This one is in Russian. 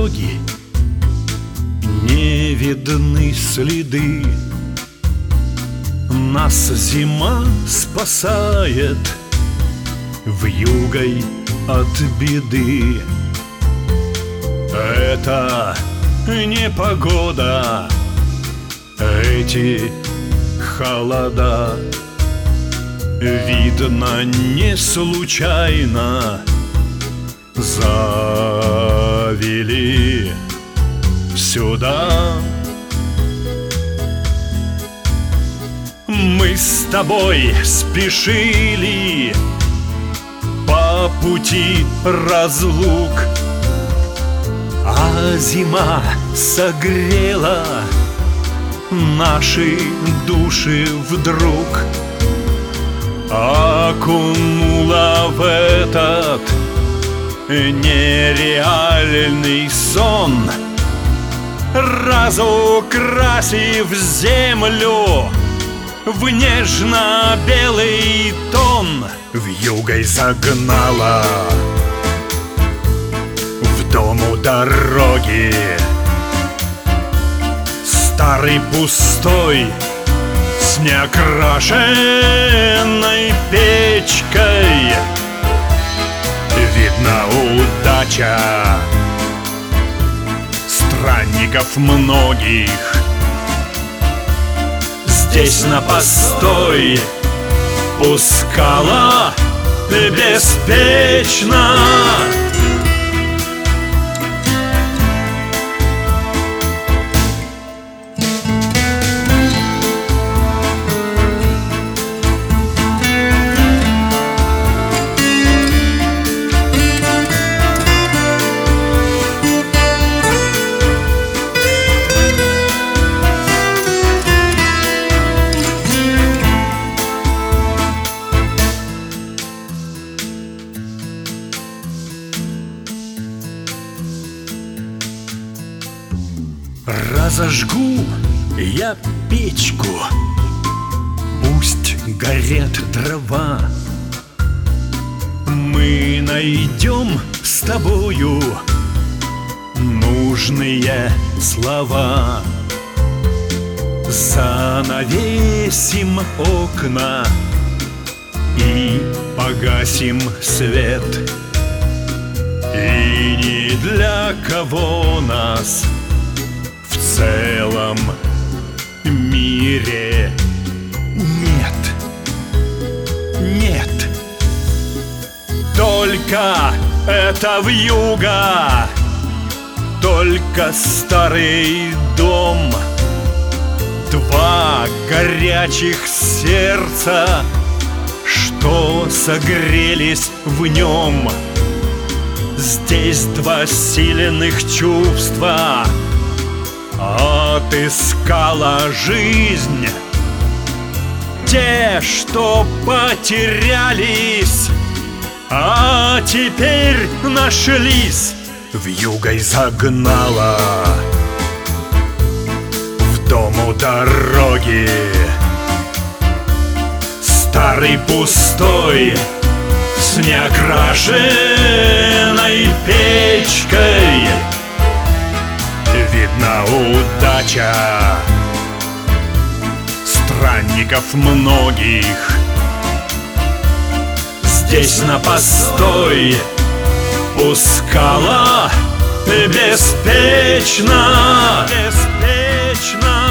дороги не видны следы. Нас зима спасает вьюгой от беды. Это не погода, эти холода. Видно, не случайно завели сюда. Мы с тобой спешили по пути разлук, а зима согрела наши души вдруг, окунула в этот нереальный сон, разукрасив землю в нежно-белый тон. Вьюгой загнала в дом у дороги, старый пустой с неокрашенной печкой. Видно, удача странников многих здесь на постой пускала беспечно. Разожгу я печку, пусть горят дрова. Мы найдем с тобою нужные слова, занавесим окна и погасим свет. И ни для кого нас в целом мире нет, нет. Только эта вьюга, только старый дом, два горячих сердца, что согрелись в нем. Здесь два сильных чувства отыскала жизнь. Те, что потерялись, а теперь нашлись. Вьюгой загнала в дом у дороги, старый пустой с неокрашенной печкой. Видно, удача странников многих здесь на постой пускала беспечно, беспечно.